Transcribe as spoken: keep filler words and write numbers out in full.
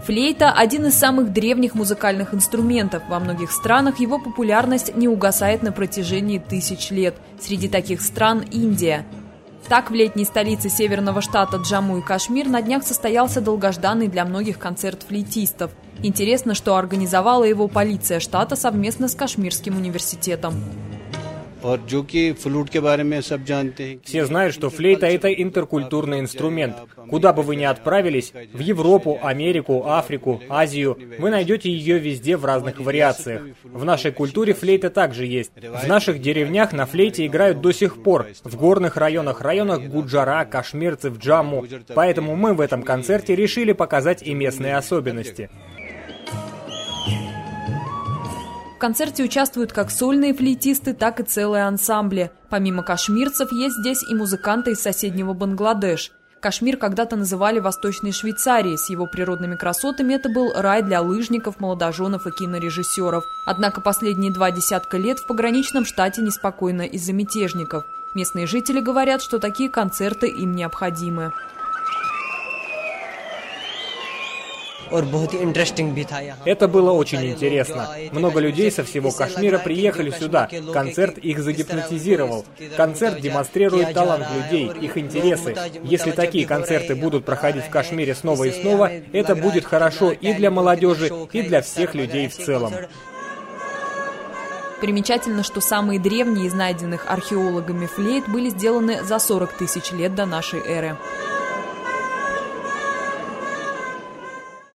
Флейта – один из самых древних музыкальных инструментов. Во многих странах его популярность не угасает на протяжении тысяч лет. Среди таких стран – Индия. Так, в летней столице северного штата Джамму и Кашмир на днях состоялся долгожданный для многих концерт флейтистов. Интересно, что организовала его полиция штата совместно с Кашмирским университетом. Все знают, что флейта – это интеркультурный инструмент. Куда бы вы ни отправились, в Европу, Америку, Африку, Азию, вы найдете ее везде в разных вариациях. В нашей культуре флейта также есть. В наших деревнях на флейте играют до сих пор, в горных районах, районах Гуджара, кашмирцев, Джамму. Поэтому мы в этом концерте решили показать и местные особенности. В концерте участвуют как сольные флейтисты, так и целые ансамбли. Помимо кашмирцев, есть здесь и музыканты из соседнего Бангладеш. Кашмир когда-то называли Восточной Швейцарией. С его природными красотами это был рай для лыжников, молодоженов и кинорежиссеров. Однако последние два десятка лет в пограничном штате неспокойно из-за мятежников. Местные жители говорят, что такие концерты им необходимы. Это было очень интересно. Много людей со всего Кашмира приехали сюда. Концерт их загипнотизировал. Концерт демонстрирует талант людей, их интересы. Если такие концерты будут проходить в Кашмире снова и снова, это будет хорошо и для молодежи, и для всех людей в целом. Примечательно, что самые древние из найденных археологами флейт были сделаны за сорок тысяч лет до нашей эры.